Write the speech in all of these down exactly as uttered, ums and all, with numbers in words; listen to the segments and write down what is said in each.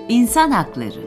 İnsan Hakları.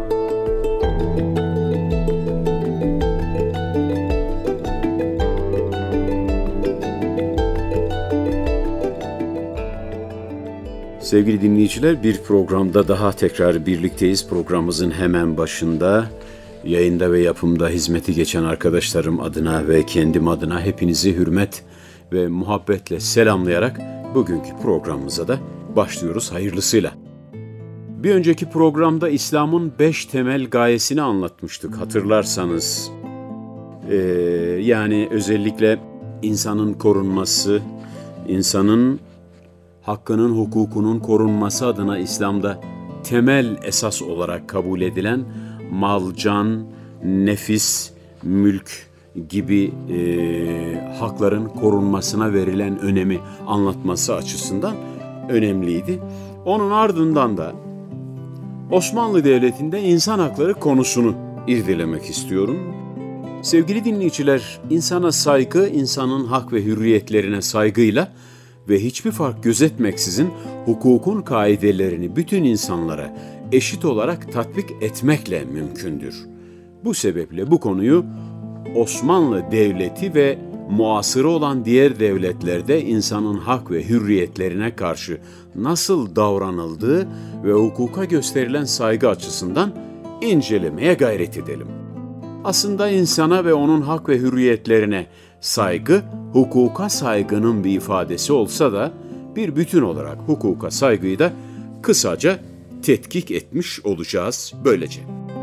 Sevgili dinleyiciler, bir programda daha tekrar birlikteyiz. Programımızın hemen başında yayında ve yapımda hizmeti geçen arkadaşlarım adına ve kendim adına hepinizi hürmet ve muhabbetle selamlayarak bugünkü programımıza da başlıyoruz hayırlısıyla. Bir önceki programda İslam'ın beş temel gayesini anlatmıştık hatırlarsanız. Ee, yani özellikle insanın korunması, insanın hakkının, hukukunun korunması adına İslam'da temel esas olarak kabul edilen mal, can, nefis, mülk gibi e, hakların korunmasına verilen önemi anlatması açısından önemliydi. Onun ardından da Osmanlı Devleti'nde insan hakları konusunu irdelemek istiyorum. Sevgili dinleyiciler, insana saygı, insanın hak ve hürriyetlerine saygıyla ve hiçbir fark gözetmeksizin hukukun kaidelerini bütün insanlara eşit olarak tatbik etmekle mümkündür. Bu sebeple bu konuyu Osmanlı Devleti ve muasırı olan diğer devletlerde insanın hak ve hürriyetlerine karşı nasıl davranıldığı ve hukuka gösterilen saygı açısından incelemeye gayret edelim. Aslında insana ve onun hak ve hürriyetlerine saygı, hukuka saygının bir ifadesi olsa da bir bütün olarak hukuka saygıyı da kısaca tetkik etmiş olacağız böylece.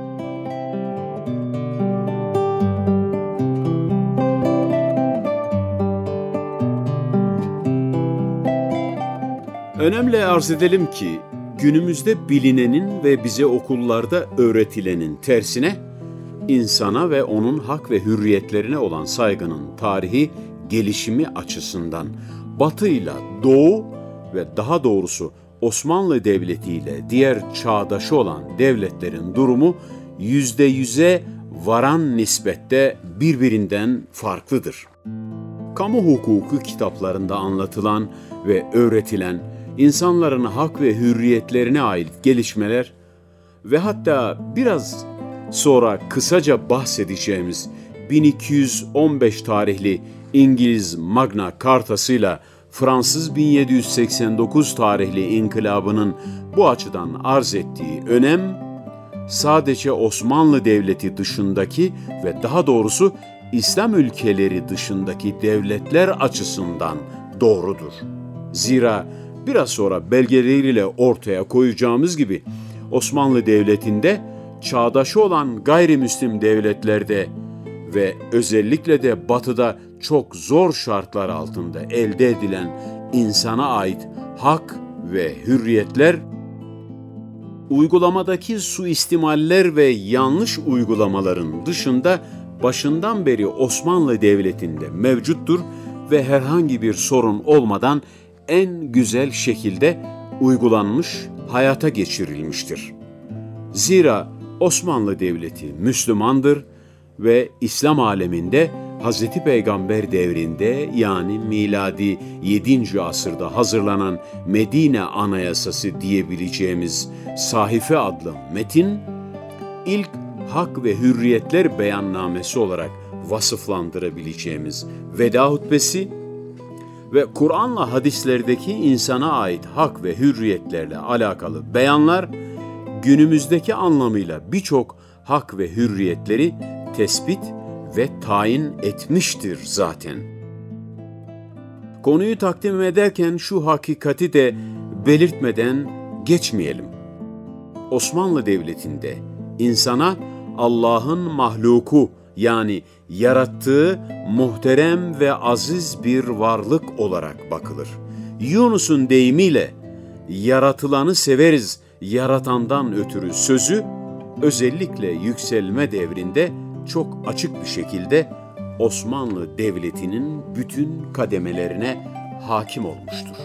Önemli arz edelim ki günümüzde bilinenin ve bize okullarda öğretilenin tersine insana ve onun hak ve hürriyetlerine olan saygının tarihi gelişimi açısından Batı ile Doğu ve daha doğrusu Osmanlı Devleti ile diğer çağdaşı olan devletlerin durumu yüzde yüze varan nispette birbirinden farklıdır. Kamu hukuku kitaplarında anlatılan ve öğretilen insanların hak ve hürriyetlerine ait gelişmeler ve hatta biraz sonra kısaca bahsedeceğimiz bin iki yüz on beş tarihli İngiliz Magna Carta'sıyla Fransız bin yedi yüz seksen dokuz tarihli inkılabının bu açıdan arz ettiği önem, sadece Osmanlı Devleti dışındaki ve daha doğrusu İslam ülkeleri dışındaki devletler açısından doğrudur. Zira biraz sonra belgeleriyle ortaya koyacağımız gibi Osmanlı Devleti'nde çağdaşı olan gayrimüslim devletlerde ve özellikle de Batı'da çok zor şartlar altında elde edilen insana ait hak ve hürriyetler, uygulamadaki suistimaller ve yanlış uygulamaların dışında başından beri Osmanlı Devleti'nde mevcuttur ve herhangi bir sorun olmadan en güzel şekilde uygulanmış, hayata geçirilmiştir. Zira Osmanlı Devleti Müslümandır ve İslam aleminde Hazreti Peygamber devrinde yani miladi yedinci asırda hazırlanan Medine Anayasası diyebileceğimiz Sahife adlı metin, ilk hak ve hürriyetler beyannamesi olarak vasıflandırabileceğimiz veda hutbesi ve Kur'an'la hadislerdeki insana ait hak ve hürriyetlerle alakalı beyanlar, günümüzdeki anlamıyla birçok hak ve hürriyetleri tespit ve tayin etmiştir zaten. Konuyu takdim ederken şu hakikati de belirtmeden geçmeyelim. Osmanlı Devleti'nde insana Allah'ın mahluku yani yarattığı muhterem ve aziz bir varlık olarak bakılır. Yunus'un deyimiyle yaratılanı severiz yaratandan ötürü sözü özellikle yükselme devrinde çok açık bir şekilde Osmanlı Devleti'nin bütün kademelerine hakim olmuştur.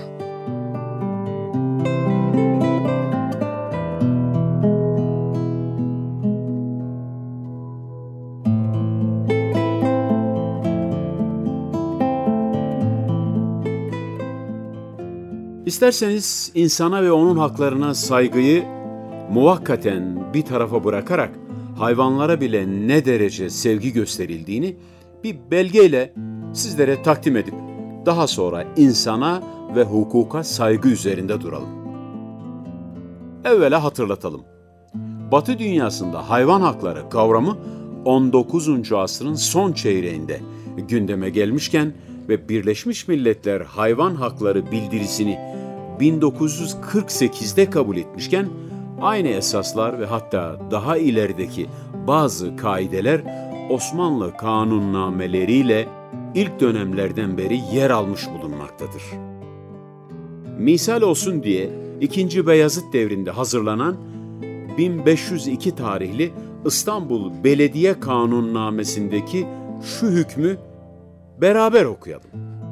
İsterseniz insana ve onun haklarına saygıyı muvakkaten bir tarafa bırakarak hayvanlara bile ne derece sevgi gösterildiğini bir belgeyle sizlere takdim edip daha sonra insana ve hukuka saygı üzerinde duralım. Evvela hatırlatalım. Batı dünyasında hayvan hakları kavramı on dokuzuncu asrın son çeyreğinde gündeme gelmişken ve Birleşmiş Milletler Hayvan Hakları Bildirisini bin dokuz yüz kırk sekizde kabul etmişken aynı esaslar ve hatta daha ilerideki bazı kaideler Osmanlı kanunnameleriyle ilk dönemlerden beri yer almış bulunmaktadır. Misal olsun diye ikinci. Beyazıt devrinde hazırlanan bin beş yüz iki tarihli İstanbul Belediye Kanunnamesi'ndeki şu hükmü beraber okuyalım.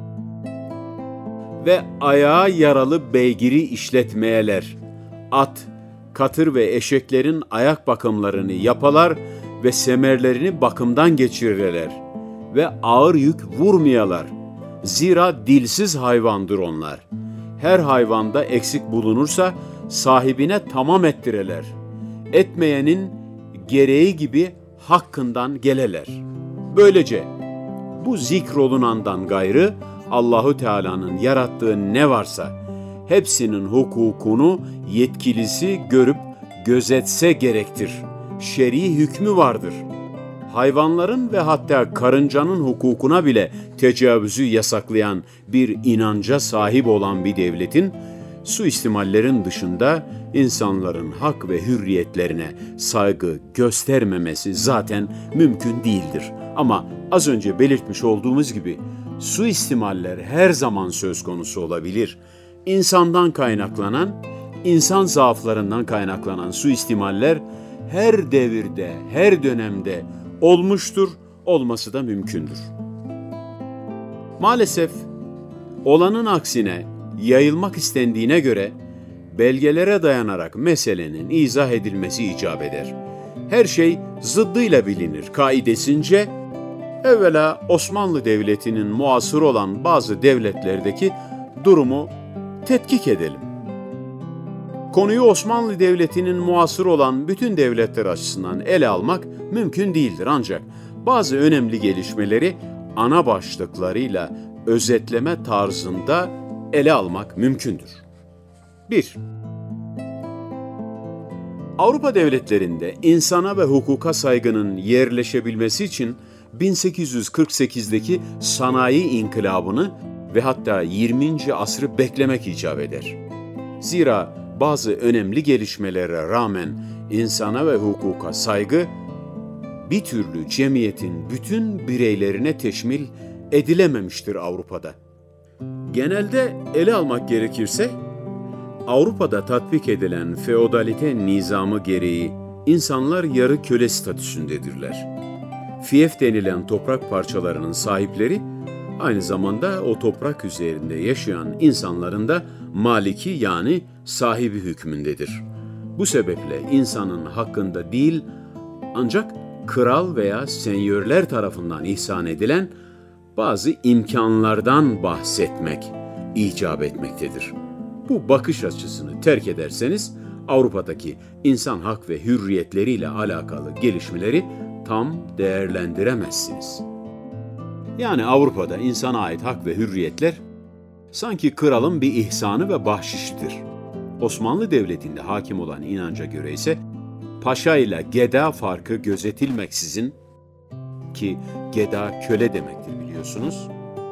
Ve ayağı yaralı beygiri işletmeyeler, at, katır ve eşeklerin ayak bakımlarını yapalar ve semerlerini bakımdan geçirirler ve ağır yük vurmayalar. Zira dilsiz hayvandır onlar. Her hayvanda eksik bulunursa sahibine tamam ettireler. Etmeyenin gereği gibi hakkından geleler. Böylece bu zikrolunandan gayrı Allahu Teala'nın yarattığı ne varsa hepsinin hukukunu yetkilisi görüp gözetse gerektir. Şer'i hükmü vardır. Hayvanların ve hatta karıncanın hukukuna bile tecavüzü yasaklayan bir inanca sahip olan bir devletin suistimallerin dışında insanların hak ve hürriyetlerine saygı göstermemesi zaten mümkün değildir. Ama az önce belirtmiş olduğumuz gibi suistimaller her zaman söz konusu olabilir. İnsandan kaynaklanan, insan zaaflarından kaynaklanan suistimaller her devirde, her dönemde olmuştur, olması da mümkündür. Maalesef olanın aksine yayılmak istendiğine göre belgelere dayanarak meselenin izah edilmesi icap eder. Her şey zıddıyla bilinir kaidesince, evvela Osmanlı Devleti'nin muasır olan bazı devletlerdeki durumu tetkik edelim. Konuyu Osmanlı Devleti'nin muasır olan bütün devletler açısından ele almak mümkün değildir ancak bazı önemli gelişmeleri ana başlıklarıyla özetleme tarzında ele almak mümkündür. bir. Avrupa devletlerinde insana ve hukuka saygının yerleşebilmesi için bin sekiz yüz kırk sekizdeki sanayi inkılabını ve hatta yirminci asrı beklemek icap eder. Zira bazı önemli gelişmelere rağmen insana ve hukuka saygı bir türlü cemiyetin bütün bireylerine teşmil edilememiştir Avrupa'da. Genelde ele almak gerekirse, Avrupa'da tatbik edilen feodalite nizamı gereği insanlar yarı köle statüsündedirler. Fief denilen toprak parçalarının sahipleri, aynı zamanda o toprak üzerinde yaşayan insanların da maliki yani sahibi hükmündedir. Bu sebeple insanın hakkında değil, ancak kral veya senyörler tarafından ihsan edilen bazı imkanlardan bahsetmek icap etmektedir. Bu bakış açısını terk ederseniz, Avrupa'daki insan hak ve hürriyetleriyle alakalı gelişmeleri tam değerlendiremezsiniz. Yani Avrupa'da insana ait hak ve hürriyetler sanki kralın bir ihsanı ve bahşişidir. Osmanlı Devleti'nde hakim olan inanca göre ise paşa ile geda farkı gözetilmeksizin, ki geda köle demektir biliyorsunuz,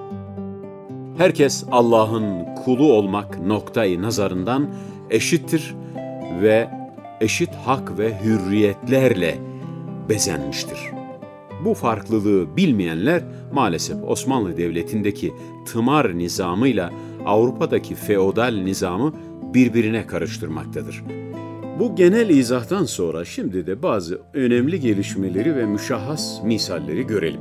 herkes Allah'ın kulu olmak noktayı nazarından eşittir ve eşit hak ve hürriyetlerle bezenmiştir. Bu farklılığı bilmeyenler maalesef Osmanlı Devleti'ndeki tımar nizamıyla Avrupa'daki feodal nizamı birbirine karıştırmaktadır. Bu genel izahtan sonra şimdi de bazı önemli gelişmeleri ve müşahhas misalleri görelim.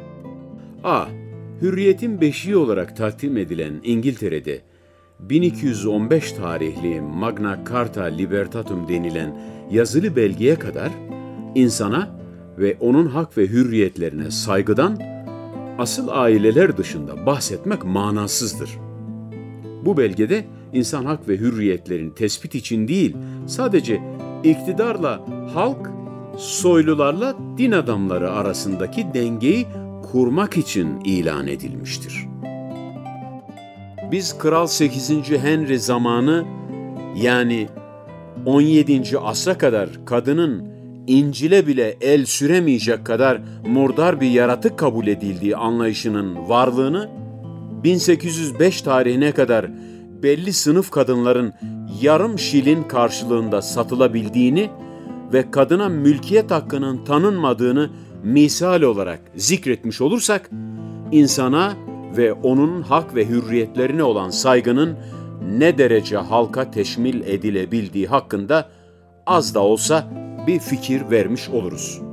A. Hürriyetin beşiği olarak takdim edilen İngiltere'de bin iki yüz on beş tarihli Magna Carta Libertatum denilen yazılı belgeye kadar insana ve onun hak ve hürriyetlerine saygıdan asıl aileler dışında bahsetmek manasızdır. Bu belgede insan hak ve hürriyetlerini tespit için değil, sadece iktidarla halk, soylularla din adamları arasındaki dengeyi kurmak için ilan edilmiştir. Biz Kral sekizinci Henry zamanı, yani on yedinci asra kadar kadının İncil'e bile el süremeyecek kadar murdar bir yaratık kabul edildiği anlayışının varlığını, bin sekiz yüz beş tarihine kadar belli sınıf kadınların yarım şilin karşılığında satılabildiğini ve kadına mülkiyet hakkının tanınmadığını misal olarak zikretmiş olursak, insana ve onun hak ve hürriyetlerine olan saygının ne derece halka teşmil edilebildiği hakkında az da olsa bir fikir vermiş oluruz.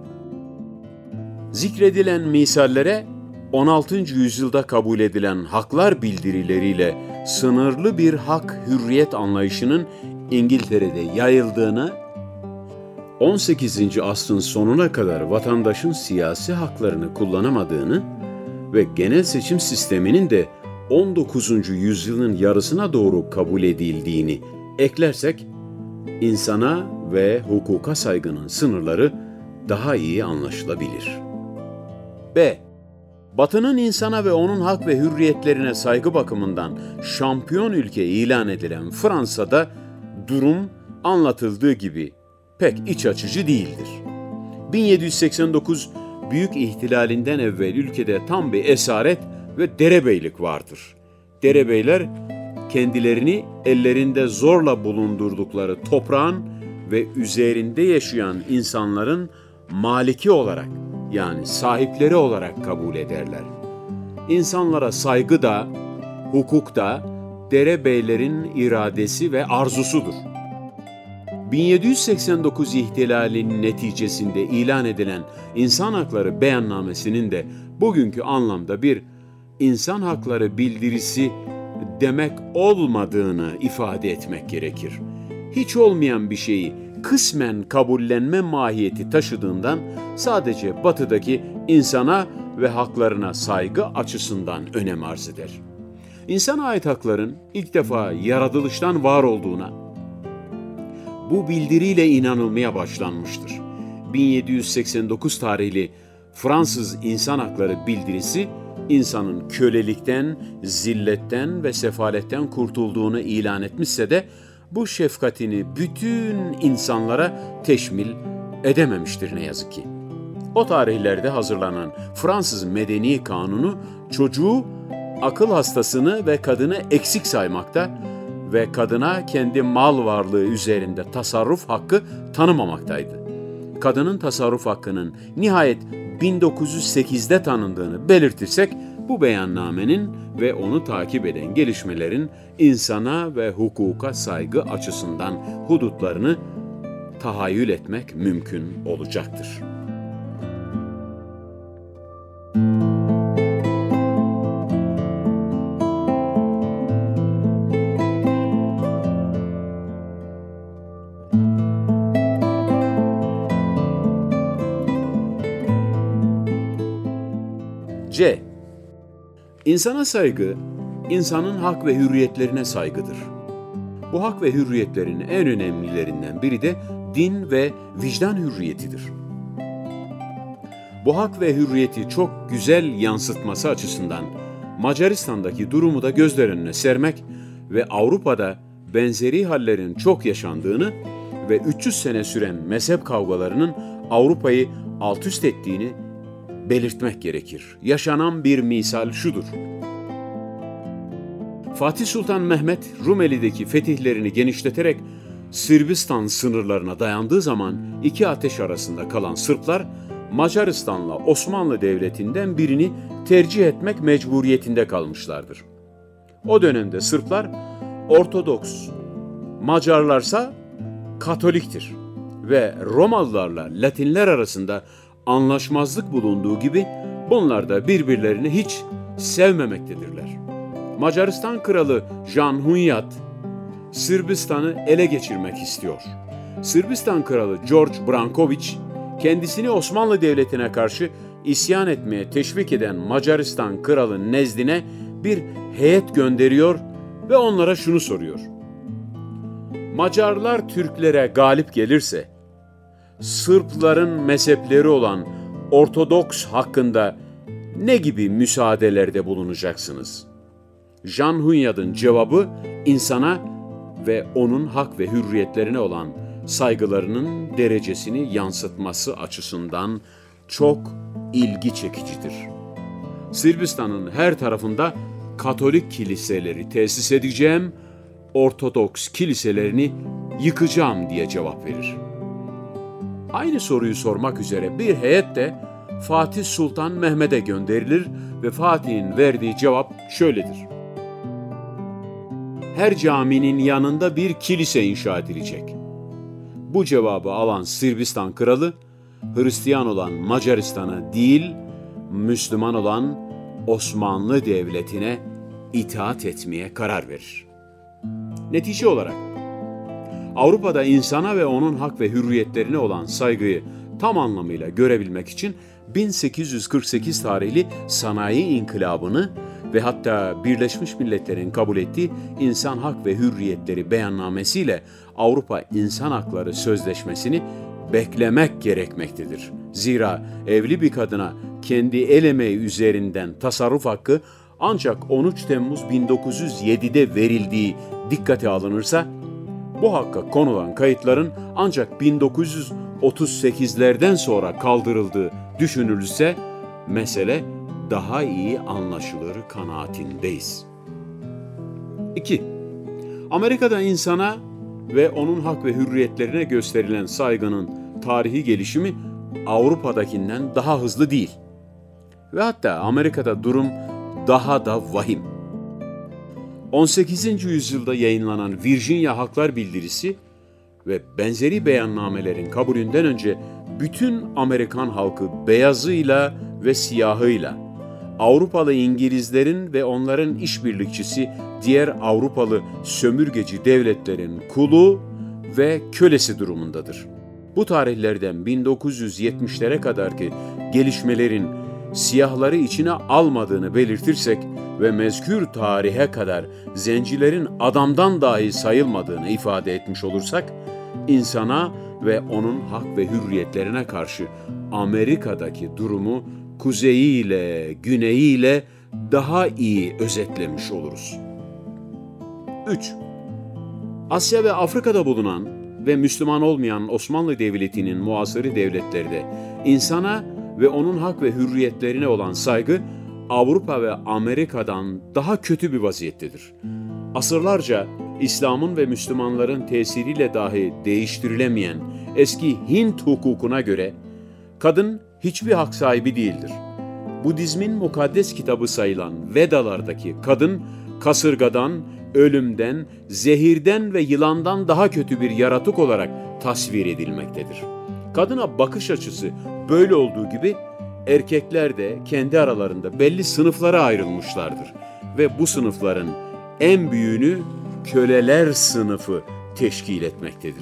Zikredilen misallere on altıncı yüzyılda kabul edilen haklar bildirileriyle sınırlı bir hak hürriyet anlayışının İngiltere'de yayıldığını, on sekizinci asrın sonuna kadar vatandaşın siyasi haklarını kullanamadığını ve genel seçim sisteminin de on dokuzuncu yüzyılın yarısına doğru kabul edildiğini eklersek, insana ve hukuka saygının sınırları daha iyi anlaşılabilir. B. Batı'nın insana ve onun hak ve hürriyetlerine saygı bakımından şampiyon ülke ilan edilen Fransa'da durum anlatıldığı gibi pek iç açıcı değildir. bin yedi yüz seksen dokuz Büyük İhtilalinden evvel ülkede tam bir esaret ve derebeylik vardır. Derebeyler, kendilerini ellerinde zorla bulundurdukları toprağın ve üzerinde yaşayan insanların maliki olarak, yani sahipleri olarak kabul ederler. İnsanlara saygı da, hukuk da derebeylerin iradesi ve arzusudur. bin yedi yüz seksen dokuz ihtilalinin neticesinde ilan edilen İnsan Hakları Beyannamesi'nin de bugünkü anlamda bir insan hakları bildirisi demek olmadığını ifade etmek gerekir. Hiç olmayan bir şeyi kısmen kabullenme mahiyeti taşıdığından sadece Batı'daki insana ve haklarına saygı açısından önem arz eder. İnsana ait hakların ilk defa yaratılıştan var olduğuna bu bildiriyle inanılmaya başlanmıştır. bin yedi yüz seksen dokuz tarihli Fransız İnsan Hakları Bildirisi, insanın kölelikten, zilletten ve sefaletten kurtulduğunu ilan etmişse de bu şefkatini bütün insanlara teşmil edememiştir ne yazık ki. O tarihlerde hazırlanan Fransız Medeni Kanunu çocuğu, akıl hastasını ve kadını eksik saymakta ve kadına kendi mal varlığı üzerinde tasarruf hakkı tanımamaktaydı. Kadının tasarruf hakkının nihayet bin dokuz yüz sekizde tanındığını belirtirsek, bu beyannamenin ve onu takip eden gelişmelerin insana ve hukuka saygı açısından hudutlarını tahayyül etmek mümkün olacaktır. C. İnsana saygı, insanın hak ve hürriyetlerine saygıdır. Bu hak ve hürriyetlerin en önemlilerinden biri de din ve vicdan hürriyetidir. Bu hak ve hürriyeti çok güzel yansıtması açısından Macaristan'daki durumu da gözler önüne sermek ve Avrupa'da benzeri hallerin çok yaşandığını ve üç yüz sene süren mezhep kavgalarının Avrupa'yı alt üst ettiğini belirtmek gerekir. Yaşanan bir misal şudur. Fatih Sultan Mehmet, Rumeli'deki fetihlerini genişleterek Sırbistan sınırlarına dayandığı zaman iki ateş arasında kalan Sırplar, Macaristan'la Osmanlı Devleti'nden birini tercih etmek mecburiyetinde kalmışlardır. O dönemde Sırplar Ortodoks, Macarlarsa Katoliktir ve Romalılarla Latinler arasında anlaşmazlık bulunduğu gibi bunlar da birbirlerini hiç sevmemektedirler. Macaristan kralı Jan Hunyad, Sırbistan'ı ele geçirmek istiyor. Sırbistan kralı George Branković, kendisini Osmanlı Devleti'ne karşı isyan etmeye teşvik eden Macaristan kralı nezdine bir heyet gönderiyor ve onlara şunu soruyor. Macarlar Türklere galip gelirse, Sırpların mezhepleri olan Ortodoks hakkında ne gibi müsaadelerde bulunacaksınız? Jan Hunyad'ın cevabı insana ve onun hak ve hürriyetlerine olan saygılarının derecesini yansıtması açısından çok ilgi çekicidir. Sırbistan'ın her tarafında Katolik kiliseleri tesis edeceğim, Ortodoks kiliselerini yıkacağım diye cevap verir. Aynı soruyu sormak üzere bir heyet de Fatih Sultan Mehmet'e gönderilir ve Fatih'in verdiği cevap şöyledir. Her caminin yanında bir kilise inşa edilecek. Bu cevabı alan Sırbistan kralı, Hristiyan olan Macaristan'a değil, Müslüman olan Osmanlı Devleti'ne itaat etmeye karar verir. Netice olarak, Avrupa'da insana ve onun hak ve hürriyetlerine olan saygıyı tam anlamıyla görebilmek için bin sekiz yüz kırk sekiz tarihli Sanayi İnkılabı'nı ve hatta Birleşmiş Milletler'in kabul ettiği İnsan Hak ve Hürriyetleri Beyannamesiyle Avrupa İnsan Hakları Sözleşmesi'ni beklemek gerekmektedir. Zira evli bir kadına kendi el emeği üzerinden tasarruf hakkı ancak on üç Temmuz bin dokuz yüz yedi'de verildiği dikkate alınırsa, bu hakka konulan kayıtların ancak bin dokuz yüz otuz sekizlerden sonra kaldırıldığı düşünülürse, mesele daha iyi anlaşılır kanaatindeyiz. İki. Amerika'da insana ve onun hak ve hürriyetlerine gösterilen saygının tarihi gelişimi Avrupa'dakinden daha hızlı değil. Ve hatta Amerika'da durum daha da vahim. on sekizinci yüzyılda yayınlanan Virginia Haklar Bildirisi ve benzeri beyannamelerin kabulünden önce bütün Amerikan halkı beyazıyla ve siyahıyla, Avrupalı İngilizlerin ve onların işbirlikçisi diğer Avrupalı sömürgeci devletlerin kulu ve kölesi durumundadır. Bu tarihlerden bin dokuz yüz yetmişlere kadarki gelişmelerin siyahları içine almadığını belirtirsek ve mezkür tarihe kadar zencilerin adamdan dahi sayılmadığını ifade etmiş olursak, insana ve onun hak ve hürriyetlerine karşı Amerika'daki durumu kuzeyiyle, güneyiyle daha iyi özetlemiş oluruz. üç. Asya ve Afrika'da bulunan ve Müslüman olmayan Osmanlı Devleti'nin muasırı devletlerde insana ve onun hak ve hürriyetlerine olan saygı Avrupa ve Amerika'dan daha kötü bir vaziyettedir. Asırlarca İslam'ın ve Müslümanların tesiriyle dahi değiştirilemeyen eski Hint hukukuna göre kadın hiçbir hak sahibi değildir. Budizmin mukaddes kitabı sayılan Vedalardaki kadın kasırgadan, ölümden, zehirden ve yılandan daha kötü bir yaratık olarak tasvir edilmektedir. Kadına bakış açısı böyle olduğu gibi erkekler de kendi aralarında belli sınıflara ayrılmışlardır ve bu sınıfların en büyüğünü köleler sınıfı teşkil etmektedir.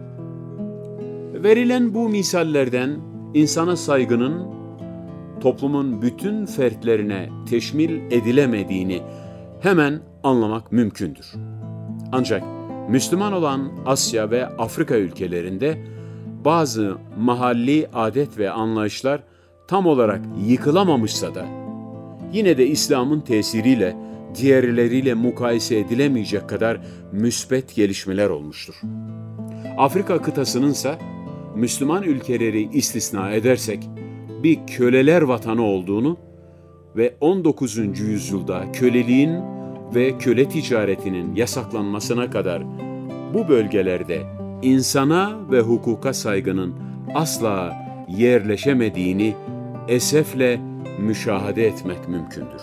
Verilen bu misallerden insana saygının toplumun bütün fertlerine teşmil edilemediğini hemen anlamak mümkündür. Ancak Müslüman olan Asya ve Afrika ülkelerinde bazı mahalli adet ve anlayışlar tam olarak yıkılamamışsa da yine de İslam'ın tesiriyle diğerleriyle mukayese edilemeyecek kadar müsbet gelişmeler olmuştur. Afrika kıtasınınsa Müslüman ülkeleri istisna edersek bir köleler vatanı olduğunu ve on dokuzuncu yüzyılda köleliğin ve köle ticaretinin yasaklanmasına kadar bu bölgelerde insana ve hukuka saygının asla yerleşemediğini esefle müşahede etmek mümkündür.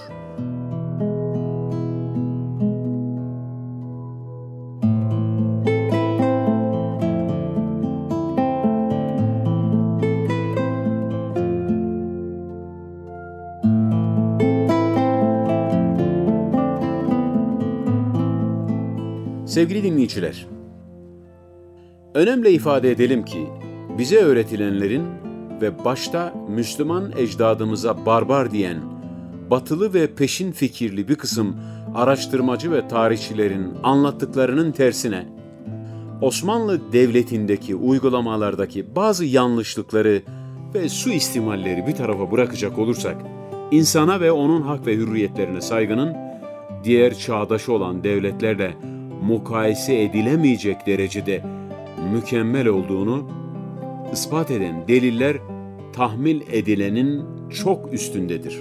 Sevgili dinleyiciler, önemli ifade edelim ki bize öğretilenlerin ve başta Müslüman ecdadımıza barbar diyen batılı ve peşin fikirli bir kısım araştırmacı ve tarihçilerin anlattıklarının tersine, Osmanlı Devleti'ndeki uygulamalardaki bazı yanlışlıkları ve suistimalleri bir tarafa bırakacak olursak, insana ve onun hak ve hürriyetlerine saygının diğer çağdaşı olan devletlerle mukayese edilemeyecek derecede mükemmel olduğunu ispat eden deliller tahmil edilenin çok üstündedir.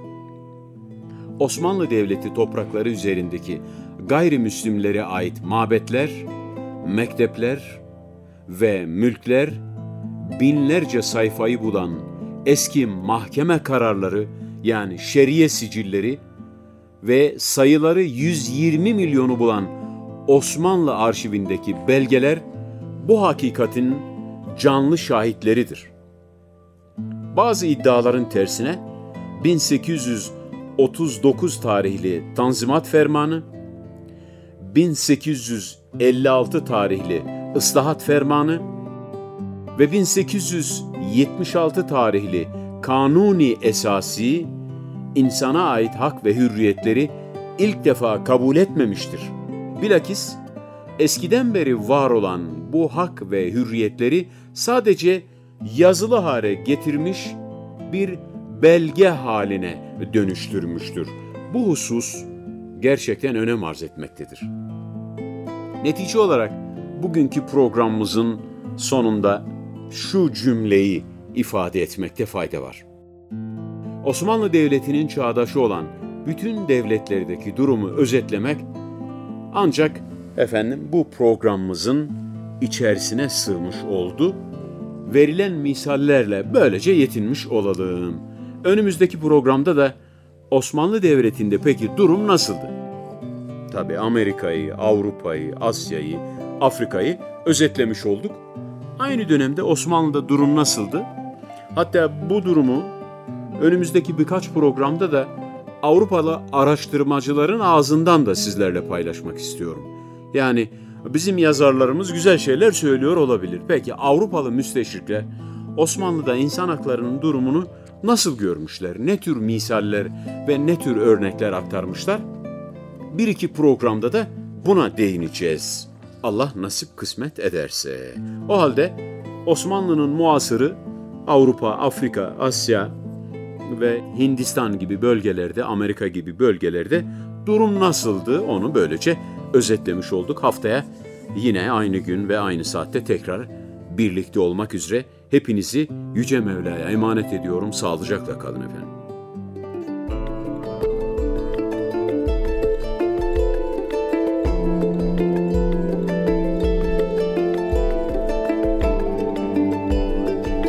Osmanlı Devleti toprakları üzerindeki gayrimüslimlere ait mabetler, mektepler ve mülkler binlerce sayfayı bulan eski mahkeme kararları yani şeriye sicilleri ve sayıları yüz yirmi milyonu bulan Osmanlı arşivindeki belgeler bu hakikatin canlı şahitleridir. Bazı iddiaların tersine bin sekiz yüz otuz dokuz tarihli Tanzimat Fermanı, bin sekiz yüz elli altı tarihli Islahat Fermanı ve bin sekiz yüz yetmiş altı tarihli Kanuni Esasi, insana ait hak ve hürriyetleri ilk defa kabul etmemiştir. Bilakis eskiden beri var olan bu hak ve hürriyetleri sadece yazılı hale getirmiş, bir belge haline dönüştürmüştür. Bu husus gerçekten önem arz etmektedir. Netice olarak bugünkü programımızın sonunda şu cümleyi ifade etmekte fayda var. Osmanlı Devleti'nin çağdaşı olan bütün devletlerdeki durumu özetlemek ancak efendim bu programımızın içerisine sığmış oldu. Verilen misallerle böylece yetinmiş olalım. Önümüzdeki programda da Osmanlı Devleti'nde peki durum nasıldı? Tabii Amerika'yı, Avrupa'yı, Asya'yı, Afrika'yı özetlemiş olduk. Aynı dönemde Osmanlı'da durum nasıldı? Hatta bu durumu önümüzdeki birkaç programda da Avrupalı araştırmacıların ağzından da sizlerle paylaşmak istiyorum. Yani bizim yazarlarımız güzel şeyler söylüyor olabilir. Peki Avrupalı müsteşrikler Osmanlı'da insan haklarının durumunu nasıl görmüşler? Ne tür misaller ve ne tür örnekler aktarmışlar? Bir iki programda da buna değineceğiz. Allah nasip kısmet ederse. O halde Osmanlı'nın muasırı Avrupa, Afrika, Asya ve Hindistan gibi bölgelerde, Amerika gibi bölgelerde durum nasıldı onu böylece özetlemiş olduk. Haftaya yine aynı gün ve aynı saatte tekrar birlikte olmak üzere hepinizi Yüce Mevla'ya emanet ediyorum. Sağlıcakla kalın efendim.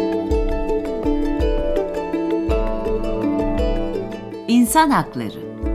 İnsan Hakları